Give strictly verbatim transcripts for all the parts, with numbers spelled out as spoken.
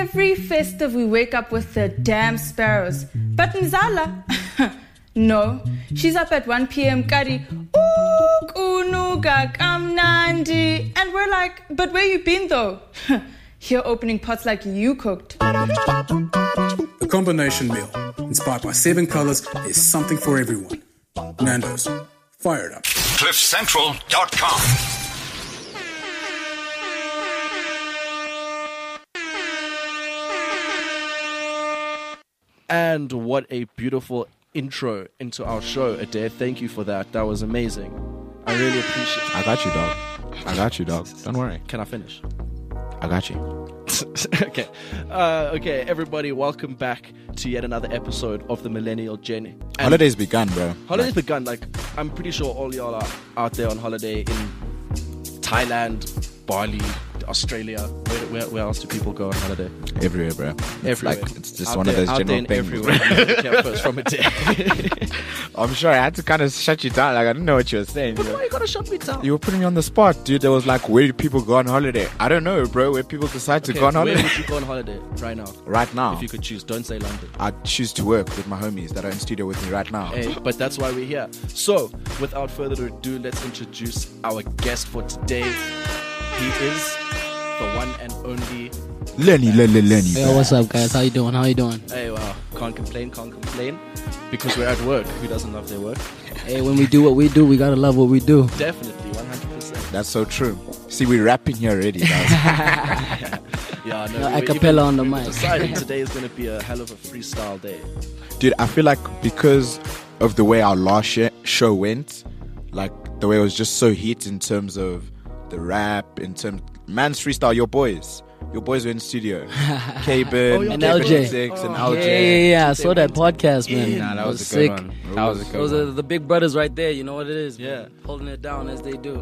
every festive we wake up with the damn sparrows. But Mzala, no, she's up at one p.m. Kari, ooh, kunuga kamnandi. And we're like, but where you been though? Here opening pots like you cooked. The combination meal, inspired by seven colors, there's something for everyone. Nando's, fire it up. cliff central dot com. And what a beautiful intro into our show, Adair. Thank you for that. That was amazing. I really appreciate it. I got you, dog. I got you, dog. Don't worry. Can I finish? I got you. okay. Uh, okay, everybody, welcome back to yet another episode of the Millennial Journey. And Holidays begun, bro. Holidays like, begun. Like, I'm pretty sure all y'all are out there on holiday in Thailand, Bali, Australia. Where, where, where else do people go on holiday? Everywhere, bro. It's Everywhere. like, it's just out one there, of those out general there things. everywhere. First from a day. I'm sure I had to kind of shut you down. Like, I didn't know what you were saying. But bro. why you gotta shut me down? You were putting me on the spot, dude. There was like, where do people go on holiday? I don't know, bro. Where people decide to Okay, go on where holiday. would you go on holiday right now? Right now, If you could choose, don't say London. I'd choose to work with my homies that are in studio with me right now. Hey, but that's why we're here. So, without further ado, let's introduce our guest for today. He is the one and only Lenny, Lenny, Lenny. Yo, what's up, guys? How you doing? How you doing? Hey, wow, can't complain, can't complain, because we're at work. Who doesn't love their work? Hey, when we do what we do, we gotta love what we do. Definitely, one hundred percent. That's so true. See, we're rapping here already, guys. Yeah, no, No, we a cappella on the we mic. decided today is going to be a hell of a freestyle day. Dude, I feel like because of the way our last sh- show went, like the way it was just so heat in terms of the rap, in terms man's freestyle, your boys. Your boys were in studio. K-Ben, Oh, yeah. And L J. Six and Oh, L Yeah, J. yeah, yeah. I saw that podcast, man. Nah, that It was, a sick. good one. That was a good Those one. are the big brothers right there. You know what it is? Yeah. man. Holding it down as they do.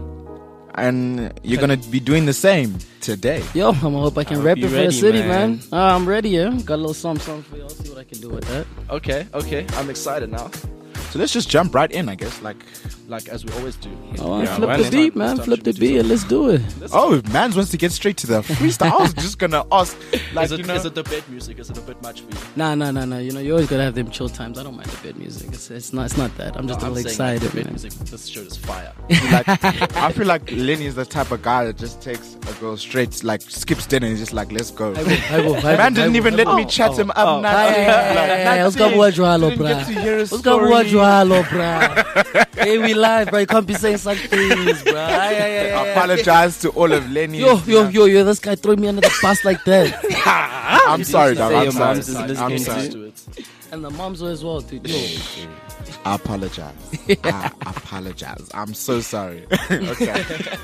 And you're gonna be doing the same today. Yo, I'm gonna hope I can hope rep you it for ready, the city, man. man. Uh, I'm ready, yeah. Got a little something, something for y'all. See what I can do with that. Okay, okay, I'm excited now. So let's just jump right in, I guess. Like, Like as we always do. Oh, Yeah, flip well, the it's beat, time- man. it's time Flip to the do beat. something. Let's do it. oh, Mans wants to get straight to the freestyle. I was just gonna ask, like, is, it, you know, is it the bed music? Is it a bit much for you? Nah, nah, nah, nah. You know, you always gotta have them chill times. I don't mind the bed music. It's, it's not, it's not that. I'm just No, a I'm little saying, like, excited, the bed man. music. This show is fire. like, I feel like Lenny is the type of guy that just takes a girl straight, like skips dinner and is just like, let's go. I will, I will, I will, Man didn't I even will. let me chat him up. oh. nothing. Hey, hey, hey, hey, let's go watch Ralo, Didn't get to hear his Let's go story. watch Ralo, bruh. Hey, we live, bro. You can't be saying some things, bruh. Ay, ay, ay, I ay. apologize to all of Lenny. Yo, yo, yo, yo, this guy threw me under the bus like that. I'm sorry, dog. Say I'm your sorry. mom's is listening I'm to sorry. you. to it. And the moms were as well, dude. Yo. I apologize. I apologize. I'm so sorry. Okay.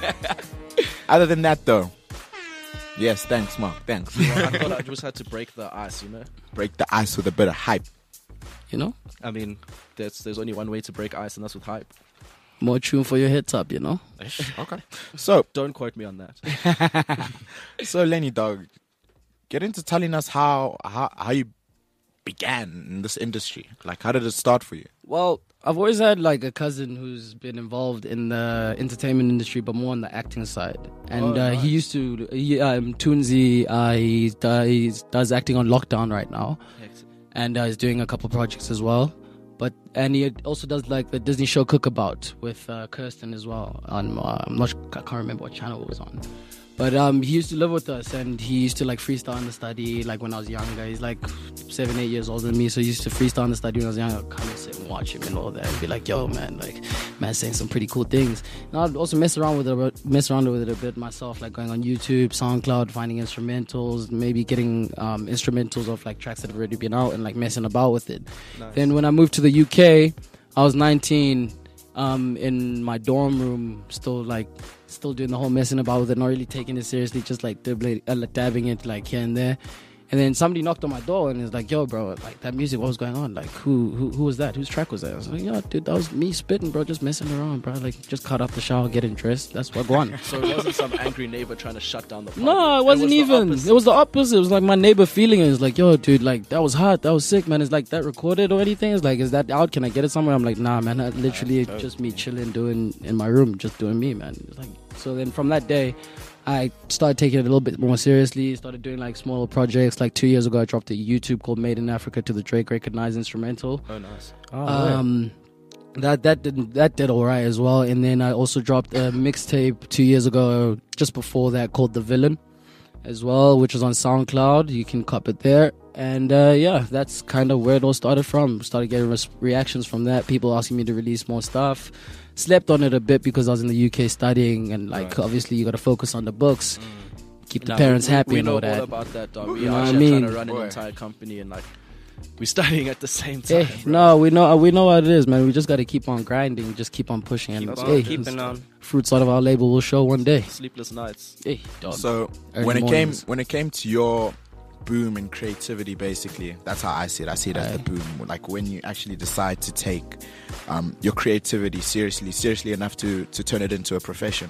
Other than that, though, yes, thanks, Mark. Thanks. I thought I just had to break the ice, you know? Break the ice with a bit of hype. You know? I mean, there's, there's only one way to break ice, and that's with hype. More tune for your head top, you know? Okay. So, Don't quote me on that. so Lenny, dog, get into telling us how how how you began in this industry. Like, how did it start for you? Well, I've always had like a cousin who's been involved in the entertainment industry, but more on the acting side. And Oh, uh, nice. he used to, he, um, Toonzi, uh, he, uh, he does acting on Lockdown right now. And uh, he's doing a couple projects as well. But and he also does like the Disney show Cookabout with uh, Kirsten as well. On uh, I'm not sure, I can't remember what channel it was on. But um, he used to live with us, and he used to like freestyle in the study. Like when I was younger, he's like seven, eight years older than me, so he used to freestyle in the study when I was younger. I'd come and sit and watch him and all that, and be like, "Yo, man, like, man's saying some pretty cool things." And I'd also mess around with it, mess around with it a bit myself, like going on YouTube, SoundCloud, finding instrumentals, maybe getting um, instrumentals of like tracks that have already been out, and like messing about with it. Nice. Then when I moved to the U K, I was nineteen. Um, in my dorm room, still like, still doing the whole messing about with it, not really taking it seriously, just like dibbling, uh, dabbing it like here and there. And then somebody knocked on my door and was like, "Yo, bro, like that music, what was going on? Like, who, who, who was that? Whose track was that?" I was like, "Yo, dude, that was me spitting, bro, just messing around, bro. Like, just cut off the shower, getting dressed. That's what going." So it wasn't some angry neighbor trying to shut down the party. No, it wasn't was the even. opposite. It was the opposite. It was like my neighbor feeling it. It was like, "Yo, dude, like that was hot. That was sick, man. Is like that recorded or anything? It's like, is that out? Can I get it somewhere?" I'm like, "Nah, man. I literally That's dope. just me chilling, doing in my room, just doing me, man." It's like, So then from that day, I started taking it a little bit more seriously. Started doing like smaller projects. Like two years ago, I dropped a YouTube called "Made in Africa" to the Drake Recognized instrumental. Oh, nice. Oh, Um, that that did that did all right as well. And then I also dropped a mixtape two years ago, just before that, called "The Villain," as well, which is on SoundCloud. You can cop it there. And uh, yeah, that's kind of where it all started from. Started getting res- reactions from that. People asking me to release more stuff. Slept on it a bit because I was in the U K studying, and like Right. obviously you got to focus on the books, keep the Nah, parents we, happy we and know all that. about that, dog. We You know are what I actually trying mean? to run Boy. an entire company, and like we're studying at the same time. Hey, bro. no, we know we know what it is, man. We just got to keep on grinding, just keep on pushing, and Keep that's on hey, keeping on. fruits out of our label will show one day. Sleepless nights. Hey, dog. So Early when it mornings. came when it came to your boom in creativity, basically, that's how I see it. I see it as Aye. the boom. Like when you actually decide to take um, your creativity seriously, seriously enough to to turn it into a profession.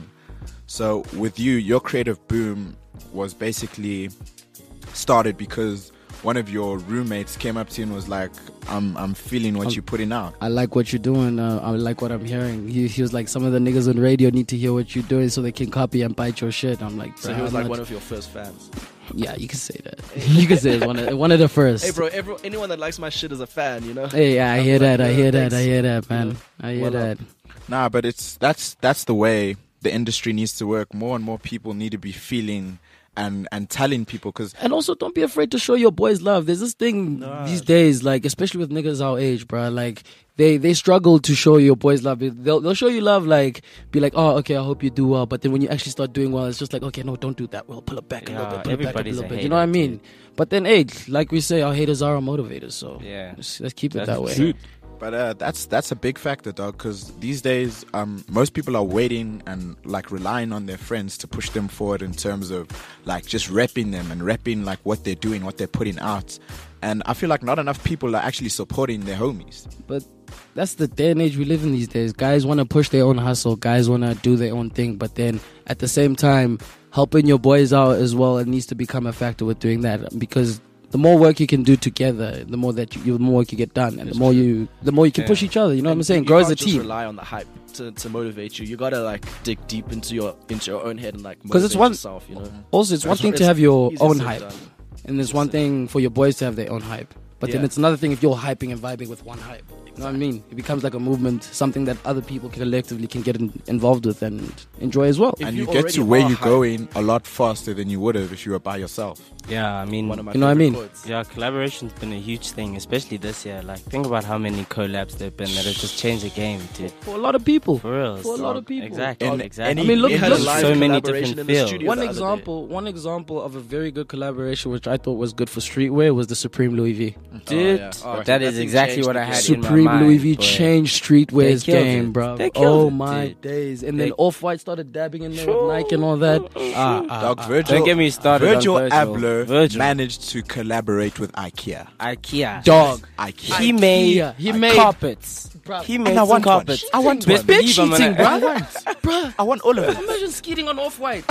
So with you, your creative boom was basically started because one of your roommates came up to you and was like, "I'm I'm feeling what Um, you're putting out." I like what you're doing. Uh, I like what I'm hearing. He, he was like, some of the niggas on radio need to hear what you're doing so they can copy and bite your shit. I'm like, So bruh, he was I'm like not- one of your first fans. yeah, you can say that. You can say it's one of one of the first. Hey, bro, every, anyone that likes my shit is a fan, you know? Hey, I I'm hear like, that. I yeah, hear that. I thanks. hear that, man. Yeah. I hear Well that. Nah, but it's that's that's the way the industry needs to work. More and more people need to be feeling and and telling people, because And also, don't be afraid to show your boys love. There's this thing Nah. these days, like especially with niggas our age, bro. Like they they struggle to show your boys love. They'll they'll show you love, like be like, oh, okay, I hope you do well. But then when you actually start doing well, it's just like, okay, no, don't do that. Well, pull it back a little Yeah, bit. Pull it back a everybody's little a bit. You know what I hater, mean? dude. But then, hey, like we say, our haters are our motivators. So Yeah. let's, let's keep it That's that way. true. But uh, that's that's a big factor, dog. Because these days, um, most people are waiting and like relying on their friends to push them forward in terms of like just repping them and repping like what they're doing, what they're putting out. And I feel like not enough people are actually supporting their homies. But that's the day and age we live in these days. Guys want to push their own hustle. Guys want to do their own thing. But then at the same time, helping your boys out as well, it needs to become a factor with doing that. Because the more work you can do together, the more that you, the more work you get done, and It's the more true. you, the more you can Yeah. push each other. You know what I'm And saying? You Grow as a can't just team. rely on the hype to, to motivate you. You gotta like dig deep into your into your own head and like 'Cause it's motivate one- yourself. You know, Also, it's one It's- thing to it's have your easier own said hype, than done. and there's one thing for your boys to have their own hype. But then Yeah. it's another thing if you're hyping and vibing with one hype. You know what I mean? It becomes like a movement, something that other people collectively can get in, involved with and enjoy as well. If and you you get already to where are you're hype- going a lot faster than you would have if you were by yourself. Yeah, I mean, One of my You know what I favorite mean? quotes. yeah, collaboration's been a huge thing, especially this year. Like, think about how many collabs there've been that have just changed the game, dude. For a lot of people. For real. For a lot of people. Exactly. In exactly. any- I mean, look- We had look- a live so many collaboration different in the fields. studio One the other day. example, one example of a very good collaboration, which I thought was good for streetwear, was the Supreme Louis V. Dude, yeah. Oh, that that is thing exactly changed what the I game. had in my Supreme mind. Louis V boy. changed streetwear's They killed game, it. bro. They killed Oh it, my dude. days! And They- then Off White started dabbing in there with Nike and all that. Ah, ah, Dog, ah. Virgil, Don't get me started on Virgil Virgil. Abloh Virgil. managed to collaborate with IKEA. IKEA. Dog. IKEA. He made, IKEA. He uh, made- carpets. Bruh. He made And I some want one. carpets. I want Best one. believe I'm gonna- cheating, bro. I want. Bruh. I want all of it. Imagine skating on Off White.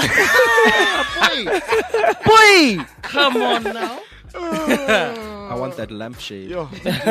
boy, boy, come on now. I want that lampshade. Yo.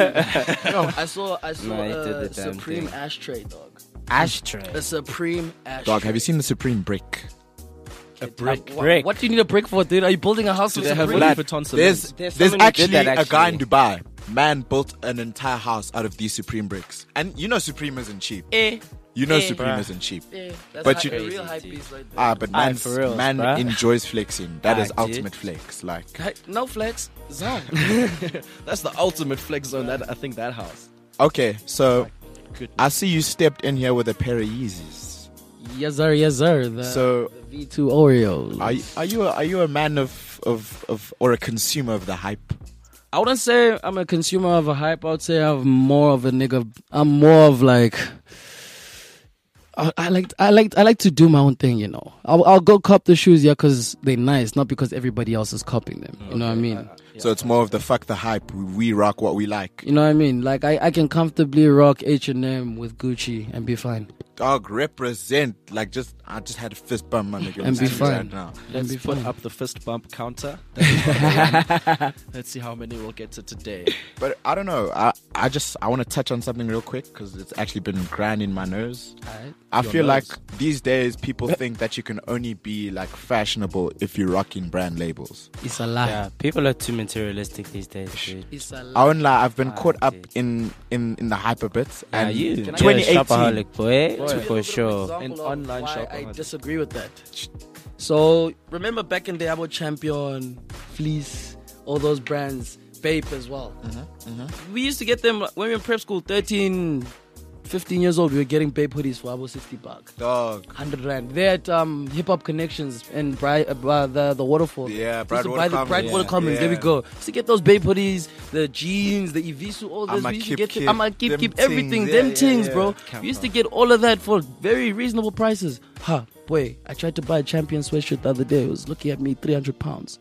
I saw, I saw Nah, he did a the damn Supreme thing. ashtray, dog. Ashtray. A Supreme ashtray. Dog, have you seen the Supreme brick? A brick. What, Brick. what do you need a brick for, dude? Are you building a house Do with they have Supreme? Louis Lad, Vuitton cement? There's, There's there's, somebody who did actually, that, a guy in actually. Dubai. Man built an entire house out of these Supreme bricks. And you know Supreme isn't cheap. Eh, You know Eh. Supreme Bruh. isn't cheap. eh, that's But a, you- a real hype piece right there. Ah, but Aye, man, for reals, man bruh. enjoys flexing. That Ah, is dude. ultimate flex. Like, Hey, no flex, zone. That's the ultimate flex zone. That I think that house. okay, so Goodness. I see you stepped in here with a pair of Yeezys. Yes sir, yes sir. The, So- the V two Oreos. Are you, are you a, are you a man of, of of or a consumer of the hype? I wouldn't say I'm a consumer of a hype. I would say I'm more of a nigga. I'm more of like. I, I like I like I like to do my own thing, you know. I'll I'll go cop the shoes, yeah, because they're nice, not because everybody else is copying them. You know what I mean? So it's more of the fuck the hype. We rock what we like. You know what I mean? Like I, I can comfortably rock H and M with Gucci and be fine. Dog, represent. Like, just I just had a fist bump, my nigga. And be Let's do fine. that now. And be Let's put fine. up the fist bump counter. That is number one. Let's see how many we'll get to today. But I don't know. I I just I want to touch on something real quick because it's actually been grand in my nose. Alright. I Your feel nose. like these days people think that you can only be like fashionable if you're rocking brand labels. It's a lie. Yeah, people are too materialistic these days, dude. It's a I lie. won't lie, I've been Ah, caught up dude. in, in, in the hyper bits. Yeah, And you. Can I- You're a twenty eighteen. shopaholic, boy, Boy. for sure. An online why shopaholic. I disagree with that. So remember back in the day about Champion, Fleece, all those brands, Vape as well. We used to get them when we were in prep school, thirteen, fifteen years old. We were getting Vape hoodies for about sixty bucks. Dog. one hundred rand. They had um, Hip Hop Connections and Bri- uh, the the Waterfall. Yeah, Used Bright to Water buy the Commons. Bright Water Yeah, Commons. There we yeah. go. Used to get those Babe hoodies, the jeans, the Evisu, all this. I'ma We used to keep- get keep them. I'ma keep them keep things. everything. Yeah, them yeah, things, yeah. bro. Camp We used to out. get all of that for very reasonable prices. Huh, boy, I tried to buy a Champion sweatshirt the other day. It was looking at me three hundred pounds.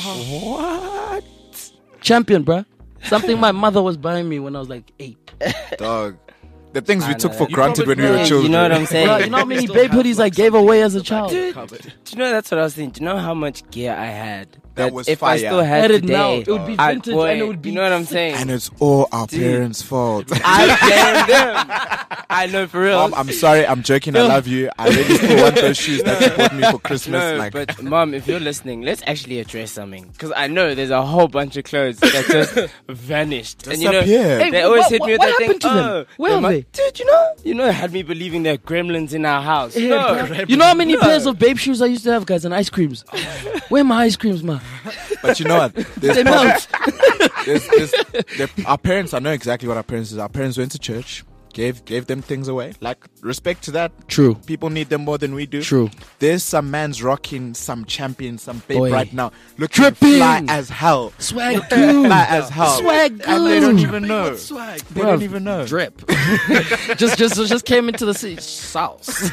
What? Champion, bruh. Something my mother was buying me when I was like eight. Dog. The things we I took know for that. granted when we were Yeah, children. you know what I'm saying? Bruh, you know how many Still Babe have, hoodies like, I gave something away in as a the child? back Dude, cupboard. Do you know that's what I was thinking? Do you know how much gear I had? That was if fire. I still had Had it today, now, it would be I- vintage boy, and it would be You know what I'm saying? And it's all our Dude. parents' fault. I blame them. I know for real. Mom, I'm sorry. I'm joking. I love you. I really still want those shoes that you bought me for Christmas. No, like, but mom, if you're listening, let's actually address something because I know there's a whole bunch of clothes that just vanished. And you know, Disappeared. Hey, they always what- hit me with what that happened thing. to them? Oh, Where are mu- they? Dude, you know, you know, it had me believing there are gremlins in our house. Yeah, no, bruh. You know how many No. pairs of Babe shoes I used to have, guys, and ice creams? Where are my ice creams, man? but you know what? There's They melt. there's, there's, there- our parents, I know exactly what our parents is. Our parents went to church, gave gave them things away. Like, respect to that. True. People need them more than we do. True. There's some man's rocking some champion, some babe Boy. right now. Looking Dripping. fly as hell. Swag goo. Fly as hell. Swag And they don't goo. even know. Swag. They Bruv, don't even know. Drip. just, just, just came into the city. Sauce.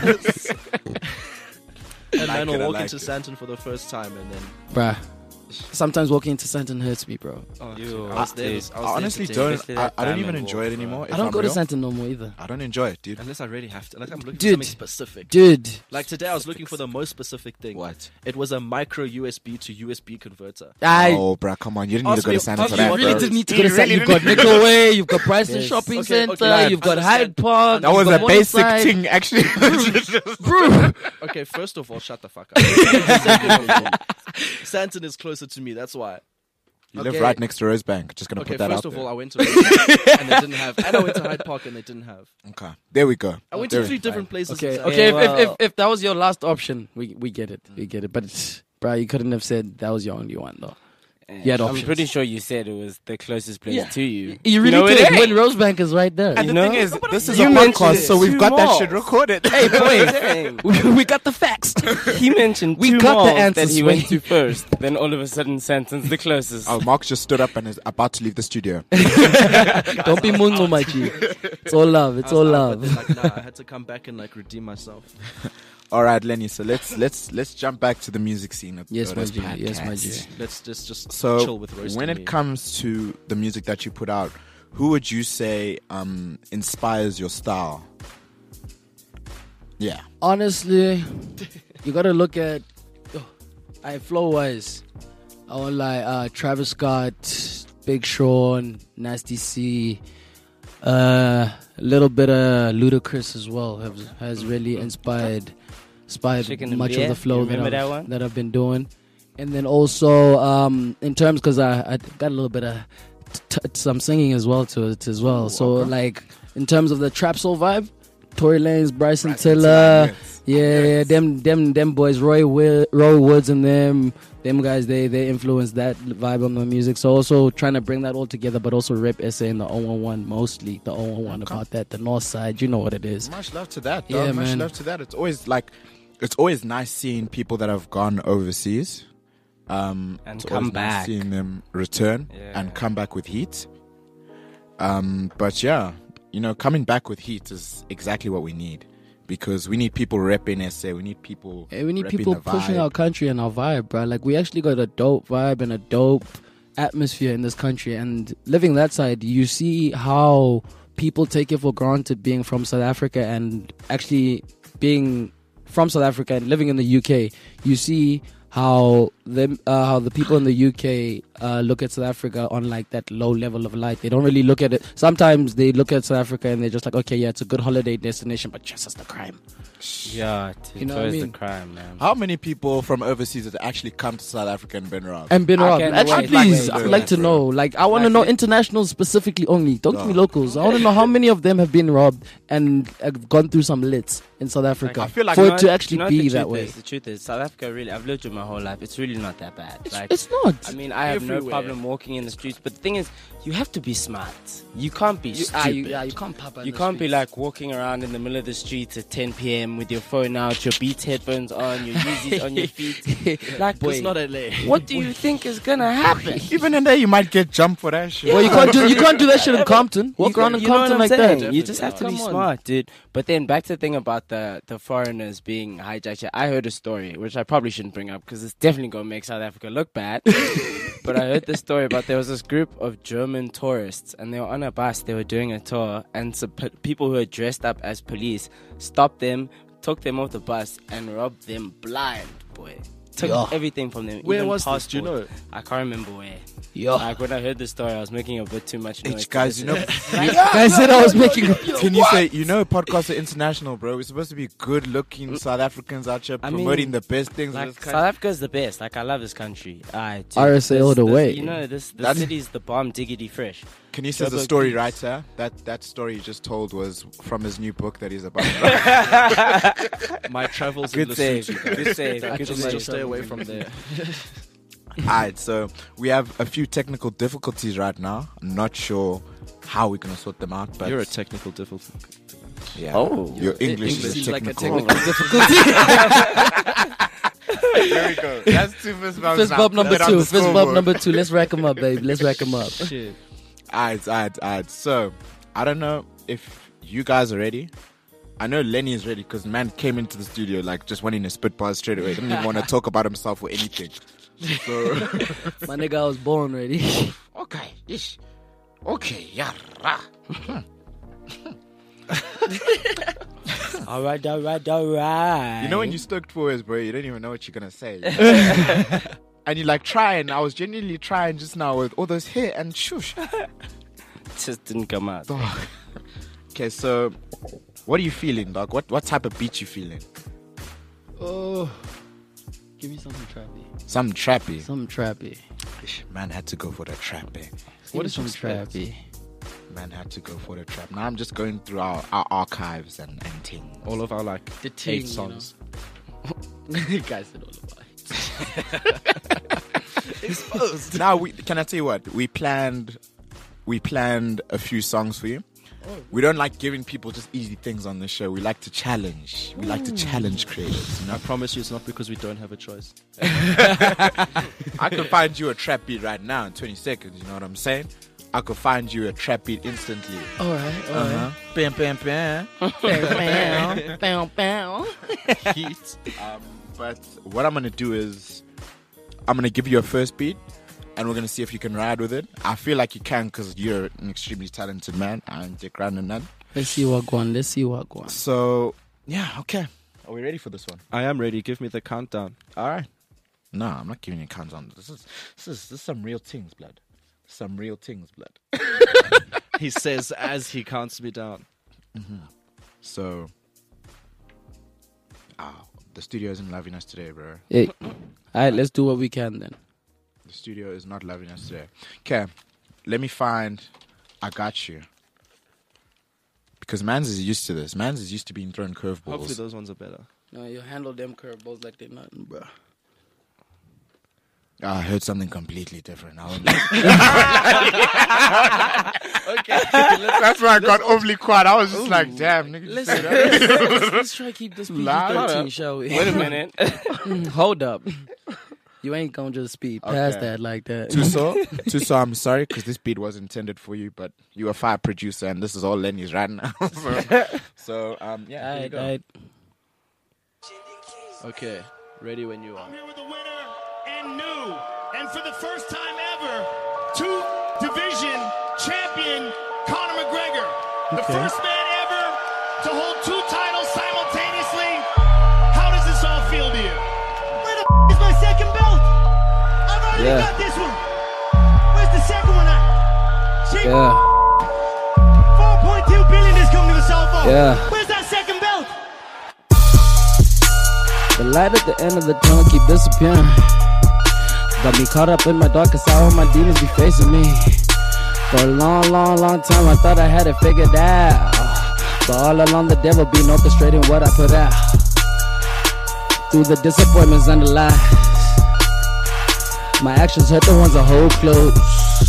And like man it, will I walk like into it. Santon for the first time and then Bruh. Sometimes walking into Santon hurts me, bro. oh, You- I was there. dude. I, was I there honestly today. don't. Especially I, that I don't even diamond enjoy walk, it bro. anymore. I if don't I'm go to real. Santon no more either. I don't enjoy it, dude. Unless I really have to. Like I'm looking Dude. for something specific. Dude. Like today I was looking for the most specific thing. What? It was a micro U S B to U S B converter. I Oh, bruh, come on. You didn't need to Ask go me- to Santa ask for me that, what You really bro. didn't need to You go to Santon. really You've got Nickel Way, you've got Bryson Yes. Shopping Okay, okay, Center, lad, you've got understand. Hyde Park. That was you've a got basic Morningside. thing, actually. Bro. Okay, first of all, shut the fuck up. Second of all, Santon is closer to me. That's why. You Okay. live right next to Rosebank. Just gonna Okay, put that first out of there. all, I went to Rosebank and they didn't have, and I went to Hyde Park and they didn't have. Okay, there we go. I went There to we- three different places. Okay, in okay. Santon. If, if, if well- if that was your last option, we we get it, we get it. But it's, bro, you couldn't have said that was your only one though. You had I'm options. pretty sure you said it was the closest place Yeah. to you. You really No, it did ain't. when Rosebank is right there. And You the know? thing is, this is You a mentioned podcast, it. so we've Two got that malls. shit recorded. Hey, boy, Saying. we, we got the facts. He mentioned We two got the malls answers, that he Sway. went to first. Then all of a sudden, Santon's the closest. Oh, Mark just stood up and is about to leave the studio. Don't be mungo, my G. It's all love. It's I was all out, but love. then, like, nah, I had to come back and like redeem myself. All right, Lenny. So let's let's let's jump back to the music scene of Yes, of my this G. Yes, my G. podcast. Let's just just So chill with roasting when it me. comes to the music that you put out, who would you say um, inspires your style? Yeah. Honestly, you gotta look at, oh, I flow wise. I want like uh, Travis Scott, Big Sean, Nasty C, uh, a little bit of Ludacris as well has, has really inspired inspired Chicken and much Beer? of the flow You that remember I've, that one? that I've been doing. And then also um, in terms, because I, I got a little bit of t- t- some singing as well to it as well. So like in terms of the trap soul vibe, Tory Lanez, Bryson, Bryson Tiller, Tiller, yeah, yeah, them, them, them boys, Roy, Wi- Roy Woods, and them, them guys, they, they influenced that vibe on the music. So also trying to bring that all together, but also rap essay in the oh one one, mostly the oh one one about that, the North Side. You know what it is. Much love to that. Yeah, Dog. Much man. love to that. It's always like, it's always nice seeing people that have gone overseas, um, And it's come always nice back. seeing them return Yeah. and come back with heat. Um, but yeah, you know, coming back with heat is exactly what we need because we need people repping S A. We need people. Hey, we need repping people the pushing vibe. our country and our vibe, bro. Like we actually got a dope vibe and a dope atmosphere in this country. And living that side, you see how people take it for granted being from South Africa and actually being from South Africa and living in the U K. You see how them uh, how the people in the U K uh, look at South Africa on like that low level of light. They don't really look at it. Sometimes they look at South Africa and they're just like, okay, yeah, it's a good holiday destination, but just as the crime. Yeah, dude, You know so what I is mean? the crime, man. How many people from overseas have actually come to South Africa and been robbed? And been I robbed. can't Actually, wait. please, Like, I'd like to bro. know. Like, I want to Like, know li- internationals specifically only. Don't give me Oh. locals. I want to know how many of them have been robbed and have gone through some lits in South Africa. I feel like- for You it know to what- actually you know what be the that truth way. is? The truth is, South Africa really, I've lived with my whole life. It's really not that bad. It's, Like, it's not. I mean, I have no Everywhere. problem walking in the streets, but the thing is, you have to be smart. You can't be you, stupid. ah, you, yeah, you can't pop out You in the can't be streets. like walking around in the middle of the streets at ten p.m. with your phone out, your Beats headphones on, your Yeezys on your feet. Like, It's not L A. what do you think is gonna happen? Even in there, you might get jumped for that shit. Well, you can't do you can't do that shit in Compton. Walk You- around in you know Compton what like I'm that. saying? You just have to be Come on. smart, dude. But then back to the thing about the, the foreigners being hijacked. I heard a story, which I probably shouldn't bring up because it's definitely going to make South Africa look bad. But I heard this story about there was this group of German tourists and they were on a bus. They were doing a tour and some p- people who were dressed up as police stopped them, took them off the bus and robbed them blind, boy. Took Yeah. everything from them. Where even was this? Do you passports. know? I can't remember where. Yo, Like when I heard the story, I was making a bit too much noise. H to guys, you listen. know, guys said I was making. can you say, you know, podcasts are international, bro. We're supposed to be good-looking South Africans out here I mean, promoting the best things Like of this South country. Africa's the best. Like I love this country. I R S A all the way. You know this. The That- city's the bomb, diggity fresh. Can you say the Joburg story Beats. right, sir? That that story you just told was from his new book that he's about to write. My travels Good in save. Lesotho. guys. Good save. Good Just, save. just stay away from there. Alright, so we have a few technical difficulties right now. I'm not sure how we're gonna sort them out, but You're a technical difficulty. yeah. Oh. Your English English is is a like a technical. technical There we go. That's two fist bumps. Fist now. bump number Put that on two. the Fist bump scoreboard. number two. Let's rack them up, babe. Let's rack them up. Shit. Alright, alright, alright. So, I don't know if you guys are ready. I know Lenny is ready because man came into the studio like just wanting to spit bars straight away. Didn't even want to talk about himself or anything. So, My nigga, I was born ready. okay, yes, okay, yeah. rah. All right, all right, all right. You know when you stoked for words, bro, you don't even know what you're gonna say. And you like trying. I was genuinely trying just now with all those hit and shush. just didn't come out. Okay, so what are you feeling, dog? What what type of beat you feeling? Oh, give me something trappy. Some trappy. Something trappy. Ish, Man had to go for the trap, eh? What did is you some expect? trappy? Man had to go for the trap. Now I'm just going through our, our archives and, and things. All of our like The ting, eight you songs. Guys said all about. Now we can I tell you what? We planned we planned a few songs for you. We don't like giving people just easy things on the show. We like to challenge. We like to challenge creators. You know? I promise you, it's not because we don't have a choice. I could find you a trap beat right now in twenty seconds. You know what I'm saying? I could find you a trap beat instantly. All right, all Uh-huh. Bam, bam, bam. right. Bow, bow. Heat. Um, but what I'm gonna do is I'm gonna give you a first beat, and we're gonna see if you can ride with it. I feel like you can because you're an extremely talented man. I'm Dick Random Nut. Let's see what one. Let's see what one. So yeah, okay. Are we ready for this one? I am ready. Give me the countdown. All right. No, I'm not giving you a countdown. This is this is this is some real things, blood. Some real things, blood. He says as he counts me down. So, ah, the studio isn't loving us today, bro. Hey, all right, let's do what we can then. The studio is not loving us today. Okay, let me find I Got You. Because Mans is used to this. Mans is used to being thrown Hopefully curveballs. those ones are better. No, you handle them curveballs like they're nothing, bro. Ah, I heard something completely different. I won't- Okay. That's why I got overly quiet. I was just like, damn, nigga. Let's, just say that. let's, let's try to keep this P G thirteen, shall we? Wait a minute. Hold up. You ain't gonna just speed past Okay. that like that. Tuso, Tuso, I'm sorry because this beat was intended for you, but you're a fire producer and this is all Lenny's right now. so, so, um, yeah, here you Alright, go. alright. Okay. Ready when you are. I'm here with the winner and new, and for the first time ever, two division champion Conor McGregor. The first man ever to hold two titles simultaneously. How does this all feel to you? Where the f- is my second you got this one. Where's the second one at? See? Yeah. four point two billion this company was sold for. Yeah. Where's that second belt? The light at the end of the tunnel keep disappearing. Got me caught up in my darkest hour, my demons be facing me. For a long, long, long time I thought I had it figured out. But all along the devil been orchestrating what I put out. Through the disappointments and the lies, my actions hurt the ones I hold close.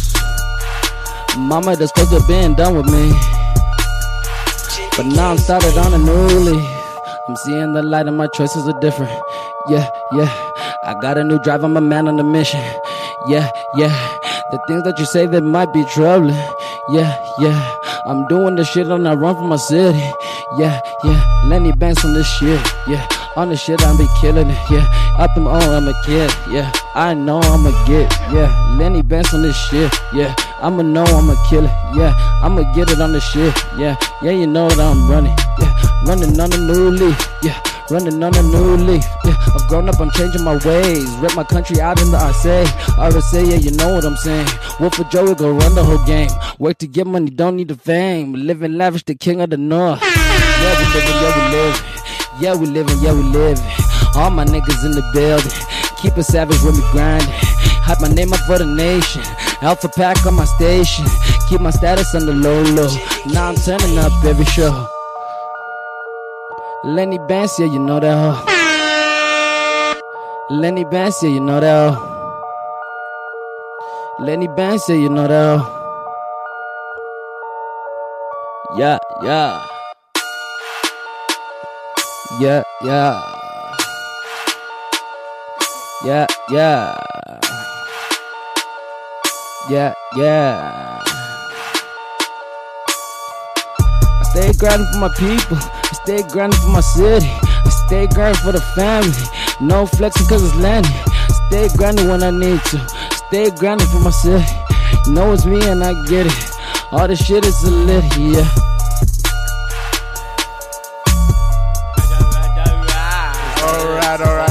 Mama just supposed to have been done with me, but now I'm started on a new leaf. I'm seeing the light and my choices are different. Yeah, yeah. I got a new drive, I'm a man on a mission. Yeah, yeah. The things that you say that might be troubling. Yeah, yeah. I'm doing the shit on the run from my city. Yeah, yeah. Lenny Banks on this shit. Yeah, on the shit I be killing it. Yeah, up them on, I'm a kid. Yeah, I know I'ma get. Yeah, Lenny Banks on this shit. Yeah, I'ma know I'ma kill it. Yeah, I'ma get it on the shit. Yeah, yeah, you know that I'm running. Yeah, running on a new leaf. Yeah, running on a new leaf. Yeah, I've grown up, I'm changing my ways. Rep my country out in the R S A. R S A, yeah, you know what I'm saying. Wolf for Joey, go run the whole game. Work to get money, don't need the fame. Living lavish, the king of the north. Yeah, we living, yeah, we live. Yeah, we living, yeah, we live. All my niggas in the building. Keep it savage when we grinding. Hype my name up for the nation. Alpha pack on my station. Keep my status on the low, low. Now I'm turning up every show. Lenny Banks, yeah, you know that hoe. Lenny Banks, yeah, you know that hoe. Lenny Banks, yeah, you know that hoe. Yeah, yeah. Yeah, yeah. Yeah, yeah. Yeah, yeah. I stay grinding for my people. I stay grinding for my city. I stay grinding for the family. No flexing cause it's Lenny. Stay grinding when I need to. Stay grinding for my city. You know it's me and I get it. All this shit is a lit, yeah. Alright, alright.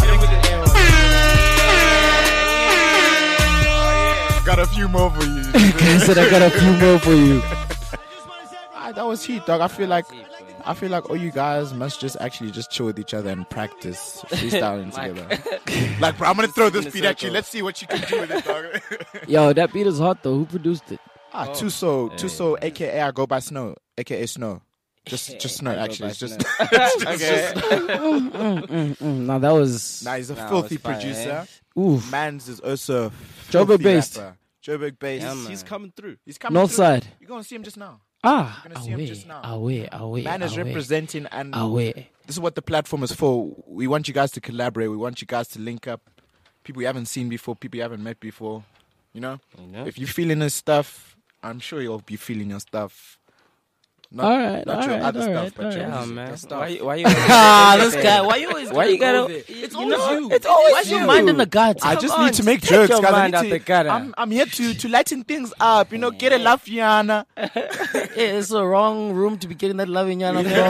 Got a few more for you. I said I got a few more for you. Ah, that was heat, dog. I feel like I feel like all you guys must just actually just chill with each other and practice freestyling together. Like, bro, I'm gonna throw this beat at you. Let's see what you can do with it, dog. Yo, that beat is hot though. Who produced it? Ah, oh. Tuso, hey. Tuso, aka I go by Snow, aka Snow. Just, just Snow. Actually, it's just. just okay. mm, mm, mm, mm. Now that was. Nah, he's a nah, filthy fire, producer. Eh? Oof. Mans is also Joburg based. Rapper. Joburg based. Yeah, he's coming through. He's coming North through. side. You're gonna see him just now. Ah, You're gonna see away, him just now. away, away. Man is away. representing, and away. This is what the platform is for. We want you guys to collaborate. We want you guys to link up. People you haven't seen before, people you haven't met before. You know, Yeah. if you're feeling his stuff, I'm sure you'll be feeling your stuff. Not, all right, not all your right, other all stuff, right, but all your, right. Yeah, your man. stuff. Why you? Why you? Ah, this guy. Why you always? Why you gotta? It? It's you always know, you. It's always Why's you. your Mind in the guts. I Come just on, need to make take jokes, your guys. I mind need out to, the gutter. I'm, I'm here to, to lighten things up. You know, get a laugh, Yana. It's the wrong room to be getting that loving yana from.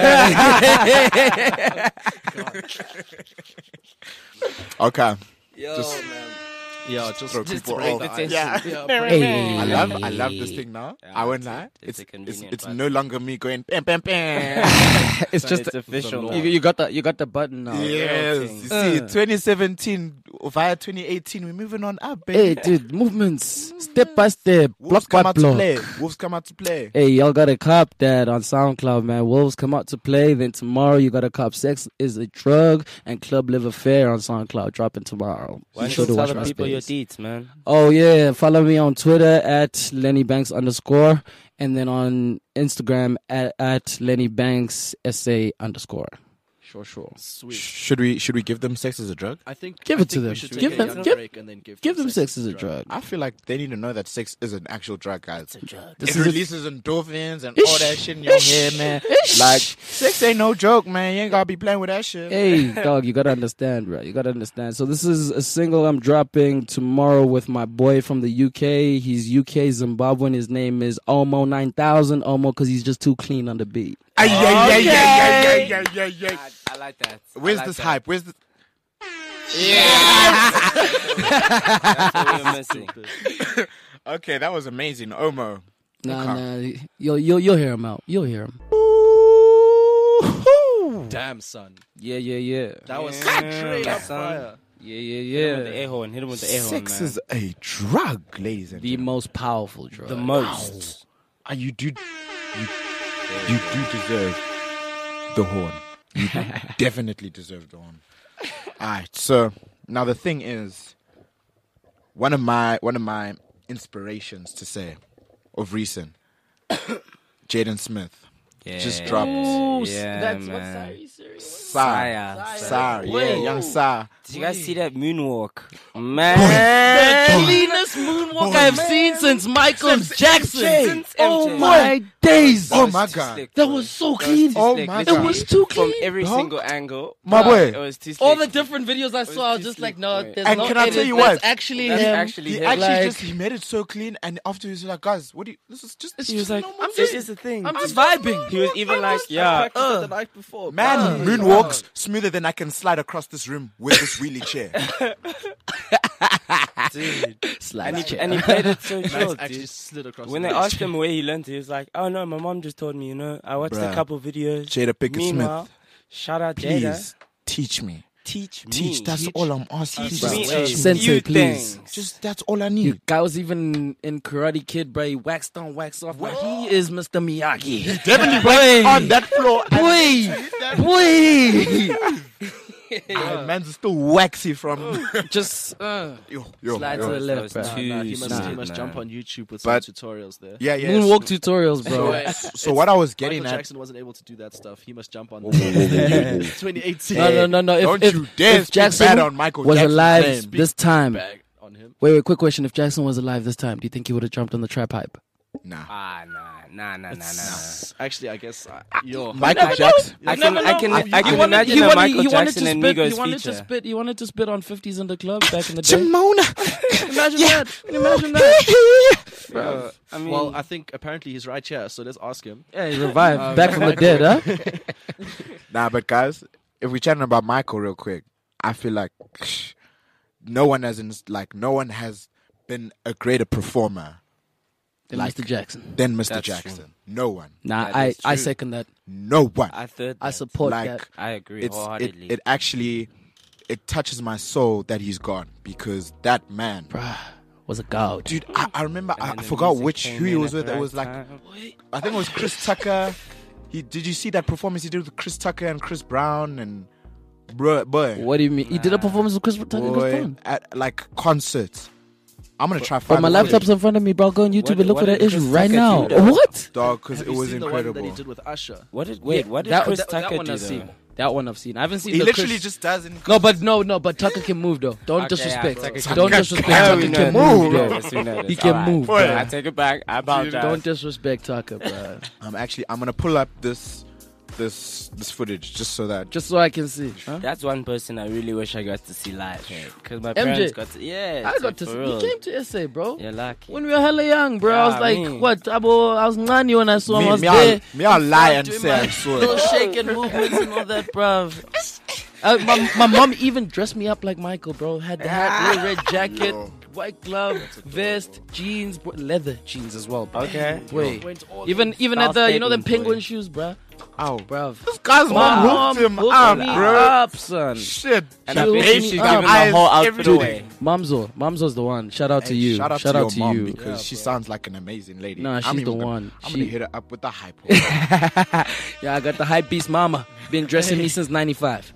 Oh my god. Okay. Yo, Just- man. Yeah, just, Throw just people break off. the tension. Yeah. Hey. I love I love this thing now. Yeah, I won't it's- lie. it's It's a it's convenient it's button. no longer me going bam bam bam. It's just It's official. you, you got the you got the button now. Yes, thing. you see, Uh. twenty seventeen via twenty eighteen, we're moving on up, baby. Hey, dude, movements step by step, Wolves block by come out to block. play. Wolves come out to play. Hey, y'all gotta cop that on SoundCloud, man. Wolves come out to play. Then tomorrow you gotta cop Sex is a Drug and Club Live Affair on SoundCloud, dropping tomorrow. Why Be don't sure you to tell watch the my people your space. deets, man? Oh yeah, follow me on Twitter at Lenny Banks underscore, and then on Instagram at, at Lenny Banks S A underscore. Sure, sure. Sweet. Should we should we give them sex as a drug? I think Give I it to think we them. should Give take them- a young give- break and then give, Give them sex as a drug. I feel like they need to know that sex is an actual drug, guys. This It is a- releases endorphins and all that shit in your head, man. Like, sex ain't no joke, man. You ain't gotta be playing with that shit. Hey, dog, you gotta understand, bro. You gotta understand. So this is a single I'm dropping tomorrow with my boy from the U K. He's U K Zimbabwean. His name is Omo nine thousand. Omo, because he's just too clean on the beat. Ay, yeah, yeah, yeah, yeah, yeah, yeah, yeah. I, I like that. I Where's like this that. hype? Where's the... That's what we're missing. Okay, that was amazing, Omo. Nah, Okay. nah. You'll, you'll, you'll hear him out. You'll hear him. Damn, son. Yeah, yeah, yeah. That was Yeah, straight up son. fire. Yeah, yeah, Hit him yeah. with the air horn. Hit him with the air horn, Sex man. is a drug, ladies and The gentlemen. most powerful drug. The most. Ah, you do, you, you do deserve the horn. You definitely deserve the horn. All right. So now the thing is, one of my one of my inspirations to say of recent, Jaden Smith just dropped. Ooh, Yeah, that's man. what Sari series. Sire, Saya. Sire, yeah, Wait. young Sire. Did you guys see that moonwalk? Man. Cleanest moonwalk I've seen since Michael Jackson. Since Oh M J. my days. Oh That my was too God. slick, That bro. was so That clean. too Oh slick. my Literally, God. It was too From clean. every Dog. single angle. My Bro, boy. It was too slick. All the different videos I saw, I was too just like, slick, no, boy. there's And no can I edit. tell you That's what? actually That's him. actually He him. actually Like- just he made it so clean, and after he was like, guys, what do you? This is just. It's He was just like, normal I'm shit." this is the thing. I'm just vibing. He was even like, I yeah. practiced uh, it the night before. Man, bro. moonwalks smoother than I can slide across this room with this wheelie chair. Dude. Slide And he, chair. and he played it so Man's chill, actually dude. slid across. When the they beach. asked him where he learned it, he was like, oh no, my mom just told me, you know, I watched Bruh. a couple videos. Jada Pinkett Meanwhile, Smith, shout out please Jada. teach me. Teach me. Teach. That's all I'm asking. Teach bro. me Sensei, a Sensei, few please. things. Just that's all I You need. guy was even in Karate Kid, bro. He waxed on, waxed off. Like, he is Mister Miyagi. Definitely Boy. on that floor. Boy, boy. Ah, man's still waxy from. Just uh, yo, yo, slide yo. to the left, Those bro. two Nah, he must, Nah, he must nah. jump on YouTube with But- some tutorials there. Yeah, yeah. Moonwalk so, tutorials, bro. so, so what I was getting Michael at. Jackson wasn't able to do that stuff. He must jump on Whoa, the whoa, whoa, whoa. twenty eighteen. No, no, no, no. If, Don't if, you dare if speak Jackson bad on Michael was Jackson's alive name. this time, bag on him. wait, wait, quick question. If Jackson was alive this time, do you think he would have jumped on the trap hype? Nah. Ah, nah, nah, nah, nah, nah. nah. Actually, I guess uh, yo, Michael Jackson. I can, I can, I can He wanted- imagine he a wanted- Michael he wanted Jackson to and spit- Migos He wanted to feature. spit. He wanted to spit on fifties in the club back in the day. Simona. Imagine that. Imagine that. Bro, I mean, well, I think apparently he's right here, so let's ask him. Yeah, he revived. back from the dead, huh? Nah, but guys, if we're chatting about Michael real quick, I feel like no one has in, like no one has been a greater performer Then Like- Mister Jackson. than Mister That's Jackson. true. No one. Nah, That I, is I true. second that. No one. I third. I that. support like that. I agree it's it, wholeheartedly. it actually it touches my soul that he's gone because that man, Bruh, was a god. dude. I, I remember And I, then I the forgot music which came who he in was at with. the It right was like time. I think it was Chris Tucker. He did you see that performance he did with Chris Tucker and Chris Brown and bro, boy, What do you mean? He did a performance with Chris Tucker. boy at like concerts. I'm gonna try. Bro, find my the laptop's footage, in front of me, bro. Go on YouTube What- and look what for that did issue Chris right Tucker now. do, though? What? dog, because Have it you was seen the one incredible. that he did with Usher? What did wait? Yeah, what did that, Chris that, Tucker that one do? I've though? seen. That one I've seen. I haven't seen He the literally Chris- just does in. No, but no, no, but Tucker can move though. Don't Okay, disrespect. yeah, Tucker can Don't move. disrespect. Yeah, Tucker we can know move, this. bro. Yes, we know this. He can Alright. move. Boy. I take it back. I apologize. Don't disrespect Tucker, bro. I'm actually I'm gonna pull up this this this footage just so that Just so I can see. Huh? That's one person I really wish I got to see live. Because my M J. parents got to. Yeah, I got to for see. real. He came to S A, bro. You're lucky. When we were hella young, bro. I was Yeah, like, me. what? Abo, I was nani when I saw him. me, I was me, there. I'll, me I'll lie and doing say my I saw little it. shaking movements and all that, bruv. Uh, my, my mom even dressed me up like Michael, bro. Had the hat, little red jacket, white glove, vest, jeans, bro, leather jeans as well, bro. Okay. Wait, Went all even even Style at the you know the statement, penguin boy. shoes, bro. Ow, Bruv. this guy's My mom hooked him hooked up, me bro. up, son. Shit, And I She bet hooked you me she's up. giving the Eyes whole outfit everything. away. Momzo, Momzo's the one. Shout out to Hey, you. Shout out Shout to out your to mom you. because she sounds like an amazing lady. Nah, I'm she's even the gonna- one. I'm She- gonna hit her up with the hype. horn. Yeah, I got the hype beast mama. Been dressing me since ninety-five.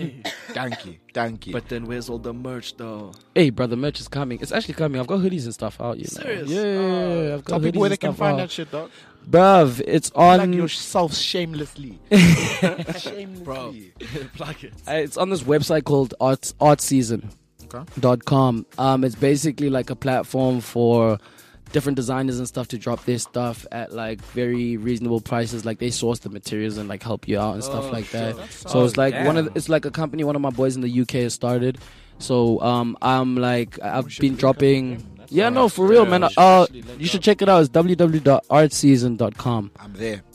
Thank you, thank you. But then where's all the merch though? Hey, brother, merch is coming. It's actually coming. I've got hoodies and stuff out, you know. Serious? Yeah, yeah, yeah. I've got tell hoodies people where they and can stuff find out. that shit, dog. Bruv, it's Plug on. yourself shamelessly. shamelessly, Bro. Plug it. Uh, it's on this website called art artseason dot com. Um, it's basically like a platform for different designers and stuff to drop their stuff at like very reasonable prices. Like they source the materials and like help you out and stuff Oh, like shit. that. So it's like damn. one of the, it's like a company one of my boys in the U K has started. So um, I'm like I've been dropping. Yeah, no, for real, man. Uh, you should check it out. It's w w w dot art season dot com. I'm there.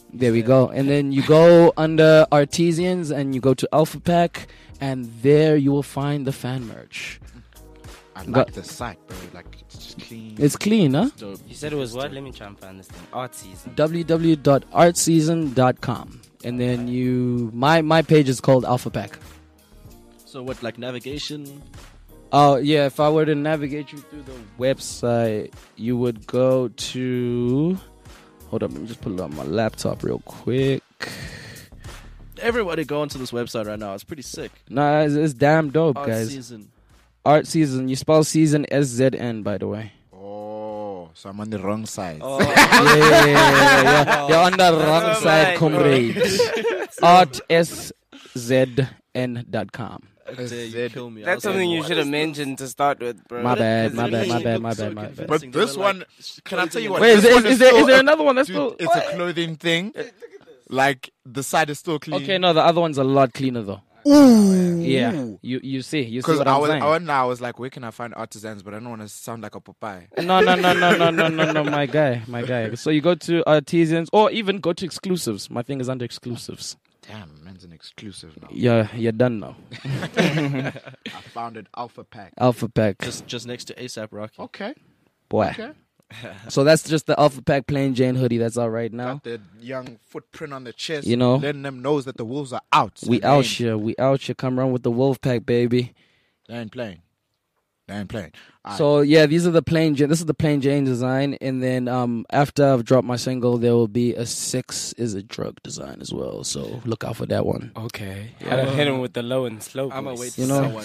There we go. And then you go under Artisans and you go to Alpha Pack, and there you will find the fan merch. I like Got- the site, bro. Like, it's just clean. It's clean, huh? Dope. You said it was what? Let me try and find this thing. Art season. w w w dot art season dot com. And then you, my my page is called Alpha Pack. So what, like navigation? Oh yeah, if I were to navigate you through the website, you would go to. Hold up, let me just pull it on my laptop real quick. Everybody go onto this website right now. It's pretty sick. Nah, it's, it's damn dope, Art guys. season. Art Season. You spell season S Z N, by the way. Oh, so I'm on the wrong side. Oh, Yeah, yeah, yeah, yeah. You're on the wrong That's side, right, comrade. art s z n dot com. How dare you kill me? I that's was like, something you what should have is mentioned to start with, bro. My bad, my It bad, my really bad, my looks bad, so my bad. convincing. But this They were one, like, can I tell you what? Wait, is, this there, one is, there, still- is there another one? That's Dude, still. it's a clothing thing. Like, the side is still clean. Okay, no, the other one's a lot cleaner though. Ooh. Yeah, you you see, you see Because what I I'm was, saying. I, went, I was like, where can I find artisans? But I don't want to sound like a Popeye. No, no, no, no, no, no, no, no, my guy, my guy. So you go to Artisans, or even go to exclusives. My thing is under exclusives. Damn, man's an exclusive now. Yeah, you're done now. I found an Alpha Pack. Alpha Pack, Just just next to ASAP Rocky. Okay. boy. Okay. So that's just the Alpha Pack plain Jane hoodie. That's all right now. Got the young footprint on the chest. You know? letting them knows that the wolves are out. We They out ain't- here. We out here. Come run with the Wolf Pack, baby. They ain't playing. They ain't playing. All right. So yeah, these are the plain Jane. This is the plain Jane design, and then um after I've dropped my single, there will be a six is a drug design as well. So look out for that one. Okay. Gotta hit him with the low and slow. I'm gonna voice. wait for You know?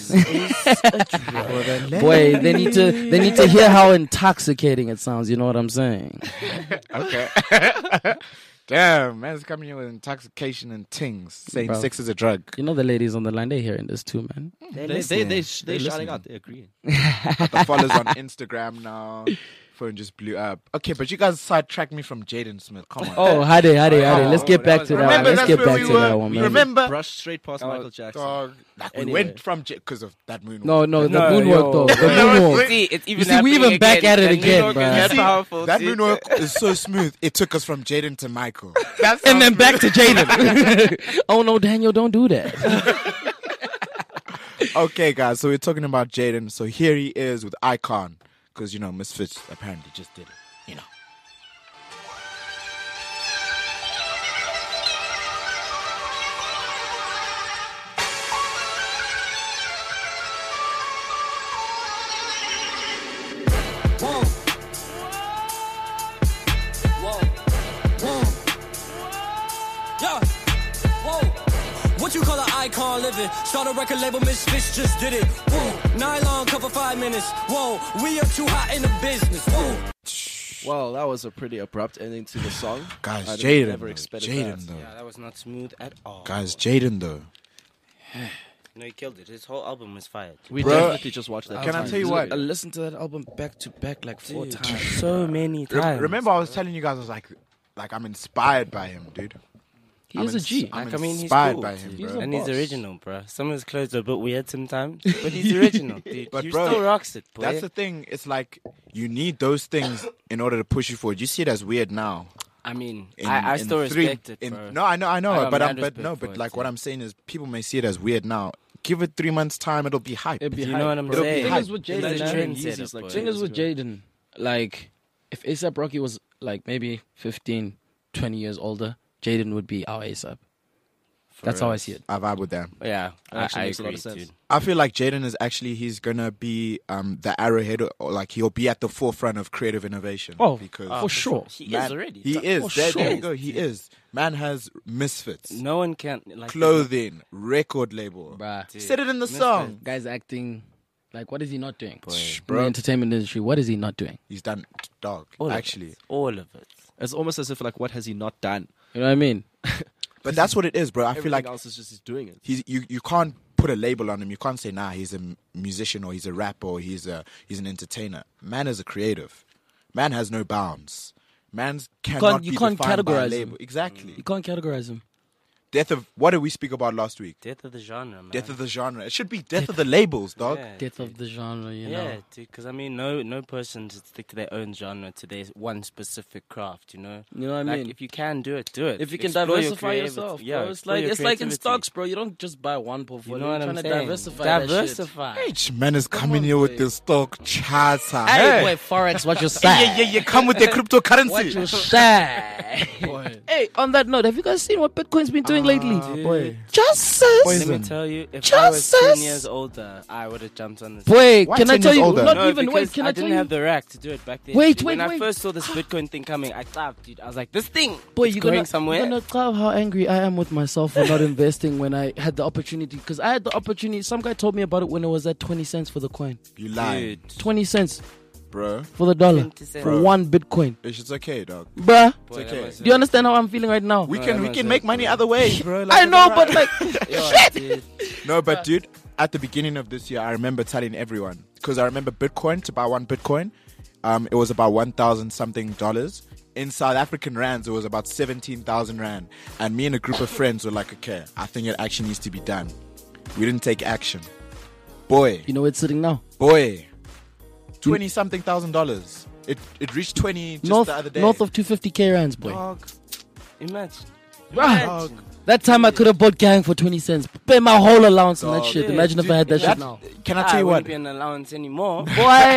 someone. Boy, they need to they need to hear how intoxicating it sounds. You know what I'm saying? Okay. Damn, man's coming here with intoxication and tings, saying Bro. sex is a drug. You know the ladies on the line, they hearing this too, man. They they they they sh- they They're shouting listening. out. They agreeing. The followers on Instagram now. Phone just blew up. Okay, but you guys sidetracked me from Jaden Smith. Come on. Oh, Hade, Hade, Hade. Let's get that back was- to that. Remember, Let's that's get where back we to were. that one, We man. remember. Brush straight past Michael Jackson. Dog, like we Anyway. went from because of that moon. No, no, the No, moonwalk yo. though. The No, moonwalk. See, it's even You see, we happening even back again. at it The again, moonwalk is bruh. that See, powerful. that see? moonwalk is so smooth. It took us from Jaden to Michael. That's And how then back to smooth- Jaden. Oh no, Daniel, don't do that. Okay, guys. So we're talking about Jaden. So here he is with Icon, because you know Misfits apparently just did it. You know. Whoa. Whoa. Whoa. Yeah. Whoa. What you call an icon living? Start a record label, Misfits just did it. Whoa. Nylon cover five minutes. Whoa. We up too hot in the business. Whoa. Well, that was a pretty abrupt ending to the song. Guys, I Jaden, never though. expected Jaden, that. though. Yeah, that was not smooth at all. Guys, Jaden though. No, he killed it. His whole album was fired. We Bro, definitely just watched that. Can I tell you what? I listened to that album back to back like four Dude, times. so many Re- times. remember, I was telling you guys, I was like, like I'm inspired by him, dude. He I'm is a ins- G. I'm Like, I mean, he's inspired cool, by him, dude. bro. And he's boss. original, bro. Some of his clothes are a bit weird sometimes, but he's original, dude. But you bro, still rocks it, boy. That's the thing. It's like you need those things in order to push you forward. You see it as weird now. I mean, In- I, I in still three- respect it, in- bro. No, I know, I know, I got but I'm, mad but respect no, for but it, like what yeah. I'm saying is, people may see it as weird now. Give it three months time, it'll be hype. It'd be You hype. know what I'm It'll be saying? Thing hype. is with He's Jaden, a man. trendsetter, Yeezys, like, boy. Thing is with Jaden, like if ASAP Rocky was like maybe fifteen, twenty years older, Jaden would be our ASAP. That's how I see it. I vibe with them. Yeah, That I, actually I makes a lot agree, of sense. dude. I feel like Jaden is actually he's gonna be um the arrowhead, or like he'll be at the forefront of creative innovation. Oh, because for sure. He man, is already. he Th- is. for There, there sure. you go. He is. Man has Misfits, No one can like clothing, record label. Bruh. Dude, Said it in the Misfits. song. Guy's acting like what is he not doing? Shh, In the bro. entertainment industry, what is he not doing? He's done dog. All of actually, it. all of it. It's almost as if like, what has he not done? You know what I mean? but that's what it is, bro. I Everything feel like else is just he's doing it. he's you. You can't put a label on him. You can't say nah. He's a m- musician or he's a rapper or he's a he's an entertainer. Man is a creative. Man has no bounds. Man's cannot you be can't defined by a categorize him. label. Exactly. You can't categorize him. Death of what did we speak about last week? Death of the genre, man. Death of the genre. It should be death of the labels, dog. Yeah, Death of the genre, you yeah, know. dude. Because I mean, no, no person should stick to their own genre, to their one specific craft. You know. You know what I Like, mean? if you can do it, do it. If you can Explore your diversify creativ- yourself, yeah, bro. It's explore like your it's like in creativity. stocks, bro. You don't just buy one portfolio. You know what You're I'm trying to saying? diversify that shit. Diversify. H man is coming on, here with boy. the stock charter. Hey, boy, Forex, what you say? yeah, yeah, yeah. Come with the cryptocurrency. What you say? Hey, on that note, have you guys seen what Bitcoin's been doing lately? boy. Justice! Let me tell you, if I was ten Justice! years older, I would have jumped on this. Wait, Why can I ten tell years you? older? Not No, even. because Wait, can I, I tell didn't you? have the rack to do it back then. Wait, dude. wait, When wait. I first saw this Bitcoin thing coming, I thought, dude, I was like, this thing, Boy, it's you're going gonna, somewhere. You're gonna tell how angry I am with myself for not investing when I had the opportunity. Because I had the opportunity. Some guy told me about it when it was at twenty cents for the coin. You lie, Dude, twenty cents bro. for the dollar. twenty cents. For Bro. one Bitcoin. It's okay, dog. Bruh. boy, okay. that was Do you understand how I'm feeling right now? We No, can that we was can it, make money bro. other ways, bro. Like, I know, it's but alright. like, Yeah, dude. No, but dude, at the beginning of this year, I remember telling everyone because I remember Bitcoin to buy one Bitcoin. Um, it was about one thousand something dollars. In South African rands, it was about seventeen thousand rand. And me and a group of friends were like, okay, I think it actually needs to be done. We didn't take action. Boy, you know where it's sitting now? boy, twenty something thousand dollars. It it reached twenty just North, the other day. north of two hundred fifty k rands, boy. Dog, Imagine. Right. dog. That time I could have bought gang for twenty cents. Pay my whole allowance on that Dog. shit. Yeah, Imagine if dude, I had that, that- shit now. Can I Ah, tell it you wouldn't what? be an allowance anymore. Boy,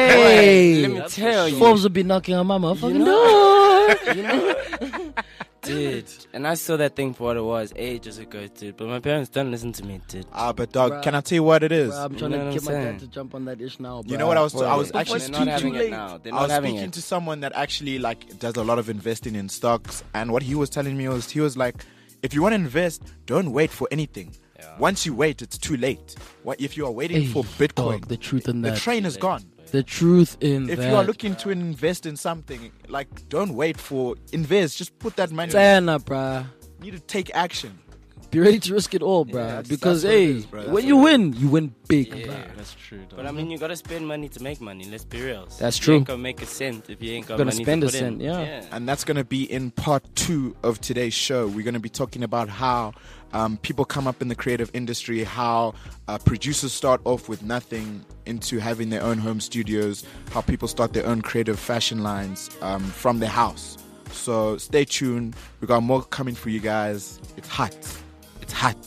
Let me tell you. Forbes would be knocking on my motherfucking You door. You know? Dude. And I saw that thing for what it was ages ago, dude. But my parents don't listen to me, dude. Ah, but dog, Bruh. can I tell you what it is? Bro, I'm trying You know to what get I'm my dad saying? to jump on that ish now, bro. You know what I was? I was Boy, actually they're not having too it late. now. They're I not was having speaking it. to someone that actually like does a lot of investing in stocks, and what he was telling me was he was like, if you want to invest, don't wait for anything. Once you wait, it's too late. What if you are waiting Hey, for Bitcoin? dog, the truth in the that. train is gone. The truth in If that. you are looking to invest in something, like don't wait for invest. Just put that money. Stand up, bruh. You need to take action. Be ready to risk it all, bruh. that's- because, that's what it hey, is, bruh. That's when you what it win, you win big, Yeah. bruh. That's true, dog. But I mean, you gotta spend money to make money. Let's be real. That's you true. ain't gonna make a cent if you ain't got Gonna money spend to a put cent, in. yeah. And that's going to be in part two of today's show. We're going to be talking about how um, people come up in the creative industry, how uh, producers start off with nothing into having their own home studios, how people start their own creative fashion lines um, from their house. So stay tuned. We got more coming for you guys. It's hot. It's hot.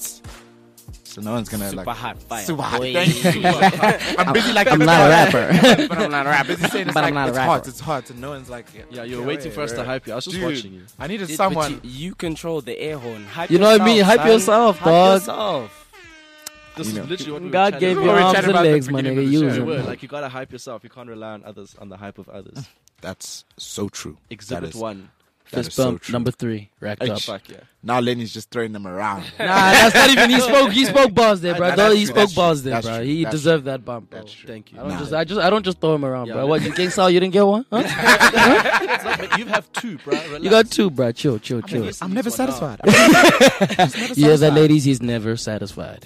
So no one's gonna Super like hot fire. super hot. boy. Thank you. I'm busy like I'm not a rapper. but I'm not a rapper. Busy saying it's But like I'm not a it's rapper. hot. It's hot, and no one's like Yeah, you were yeah, waiting right, for us to right. hype you. I was just Dude, watching you. I needed Dude, but someone. You, you control the air horn. Hype You know what I mean? Hype son. yourself, Hype dog. yourself. This You is know. literally what we were God chatting gave about. you We were arms chatting and about the legs, my beginning nigga. of the Use show. We them. were, like, you gotta hype yourself. You can't rely on others on the hype of others. That's so true. Exhibit That is- one. that Fist is so bump true. number three, racked Hey, up. Fuck yeah. Now Lenny's just throwing them around. Nah, that's not even. He spoke. He spoke bars there, bro. That's Dog, he true, spoke that's bars true, there, that's bro. true, He that's deserved that bump, bro. That's true. Thank you. I don't Nah. just. I just. I don't just throw him around, Yeah, bro. man. What? You King Sal, you didn't get one? Huh? It's not, but you have two, bro. Relax. You got two, bro. Chill, chill, chill. Yes, I'm this never one now. satisfied. You hear that, ladies? He's never satisfied.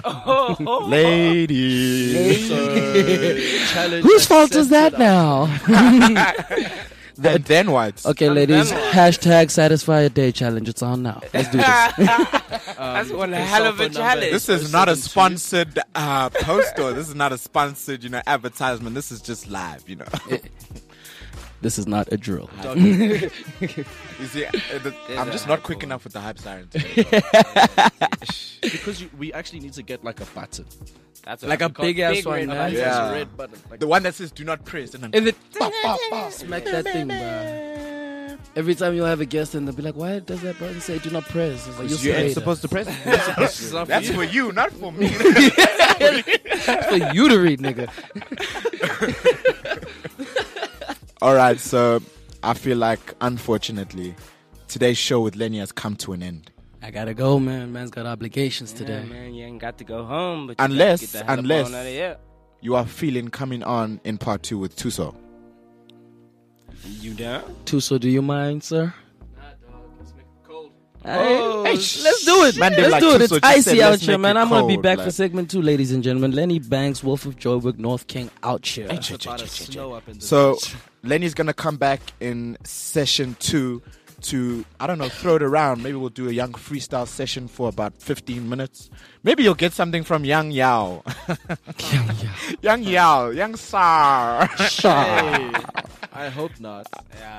Ladies. Challenge Whose fault is that accepted. now? And then what? Okay, ladies. Hashtag satisfy a day challenge. It's on now. Let's do this. That's one the hell of a cell phone number challenge. This is not a sponsored uh, post or this is not a sponsored, you know, advertisement. This is just live, you know. This is not a drill. You see, uh, the- I'm just not quick enough with the hype siren today. Because you, we actually need to get like a button. That's Like a what we big call ass big one, red man. button. Yeah. It's a red button. Like, The one that says "Do not press" and then Is it? bah, bah, bah. Smack that thing, bro. Every time you'll have a guest and they'll be like, why does that button say do not press? It's like, You you're ain't straight. supposed to press. it's not for That's you. for you, not for me. It's for you to read, nigga. All right, so I feel like, unfortunately, today's show with Lenny has come to an end. I gotta go, man. Man's got obligations Yeah, today. man, you ain't got to go home, but you Unless- gotta get the hell up unless- on out of here. You are feeling coming on in part two with Tuso. You down? Tuso, do you mind, sir? Hey, Oh, hey, sh- let's do it. man, they Let's like do it. Tuso It's just icy said, out let's here, make man. it I'm gonna be cold, back like- for segment two, ladies and gentlemen. Lenny Banks, Wolf of Joburg, North King, out here. It's about to snow up in this So bitch. Lenny's gonna come back in session two to, I don't know, throw it around. Maybe we'll do a young freestyle session for about fifteen minutes. Maybe you'll get something from Young Yao. Young Yao. Young Yao. Young Sar. Hey, I hope not. Yeah.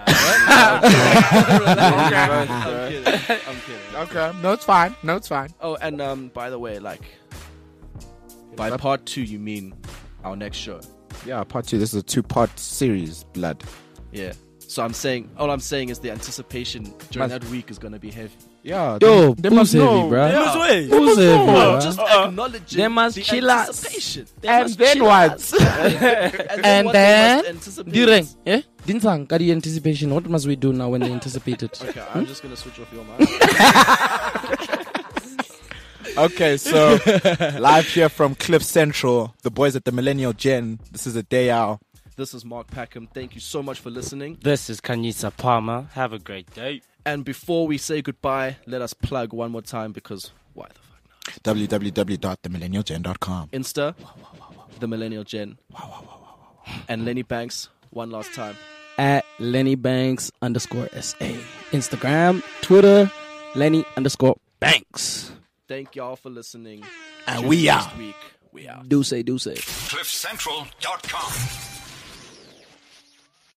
I'm kidding. I'm kidding. Okay. No, it's fine. No, it's fine. Oh, and um, by the way, like, by part two, you mean our next show? Yeah, part two. This is a two-part series, blood. Yeah. So I'm saying, all I'm saying is the anticipation during Must- that week is gonna be heavy. Yeah. Yo, they, they who's must heavy, know. bro? Yeah. Who's heavy, bro? Just acknowledging They must the chill us. anticipation. They And must then chill what? us. and And what then, they must anticipate. Direng, yeah? Dinsang, kadi anticipation. What must we do now when they anticipate it? Okay, I'm just gonna switch off your mic. Okay, so live here from Cliff Central, the boys at the Millennial Gen. This is a day out. This is Mark Packham. Thank you so much for listening. This is Kanyisa Palmer. Have a great day. And before we say goodbye, let us plug one more time because why the fuck not? w w w dot the millennial gen dot com. Insta, the Millennial Gen. And Lenny Banks, one last time. At Lenny Banks underscore S A. Instagram, Twitter, Lenny underscore Banks. Thank y'all for listening. And Tune we next out. week. We out. Do say, do say. cliff central dot com.